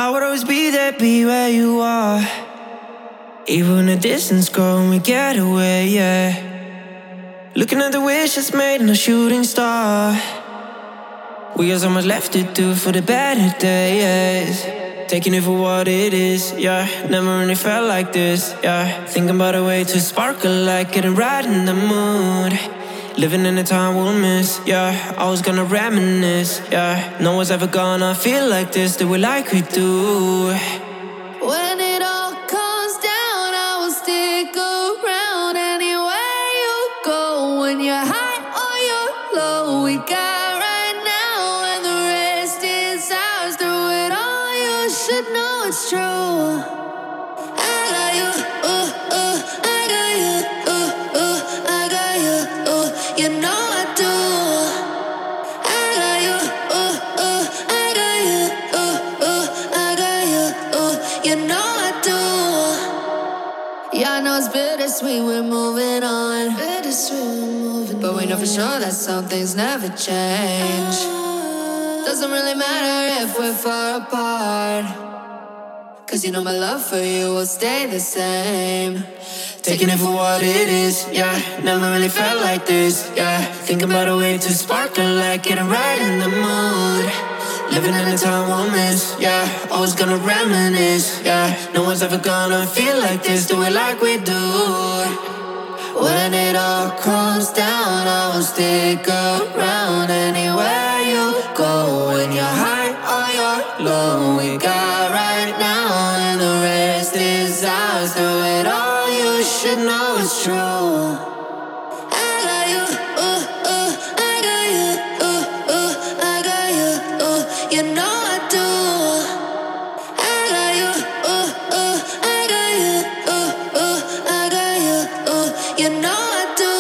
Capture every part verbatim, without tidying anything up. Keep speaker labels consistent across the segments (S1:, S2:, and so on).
S1: I would always be there, be where you are. Even when the distance grows and we get away, yeah. Looking at the wish that's made in a shooting star. We got so much left to do for the better days. Taking it for what it is, yeah. Never really felt like this, yeah. Thinking about a way to sparkle like getting right in the mood. Living in a time we'll miss, yeah. Always gonna reminisce, yeah. No one's ever gonna feel like this, do it like we do.
S2: When it all comes down, I will stick around anywhere you go. When you're high or you're low, we got right now, and the rest is ours. Through it all, you should know it's true. I got you, uh, uh, I got you, uh, uh, I got you, uh, you know I do. I got you, uh, uh, I got you, uh, uh, I got you, uh, you know I do. Yeah, I know it's bittersweet, we're moving on. Bittersweet, we're moving on. But we know for sure that some things never change. Doesn't really matter if we're far apart. Cause you know my love for you will stay the same.
S1: Taking it for what it is, yeah. Never really felt like this, yeah. Thinking about a way to sparkle like getting right in the mood. Living in a time we'll miss, yeah. Always gonna reminisce, yeah. No one's ever gonna feel like this, do it like we do. When it all comes down, I will stick around anywhere you go. When you're high or you're low, we got right now, and the rest is ours. Do it all, you should know it's true.
S2: I got you, uh, uh, I got you, uh, uh, I got you, uh, you know I do. I got you, uh, uh, I got you, uh, uh, I got you, uh, you know I do.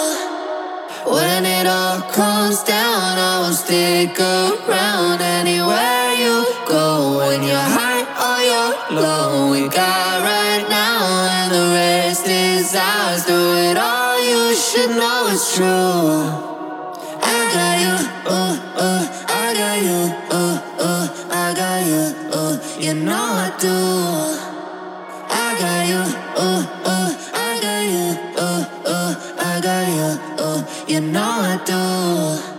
S1: When it all comes down, I will stick around anywhere you go. When you're high or you're low, we got right now, and the rest is ours. Do it all, you should know it's true.
S2: I got you,
S1: Uh, uh,
S2: I got you,
S1: uh, uh,
S2: I got you, uh, you know I do. I got you,
S1: uh, uh,
S2: I got you,
S1: uh, uh,
S2: I got you, uh, you know I do.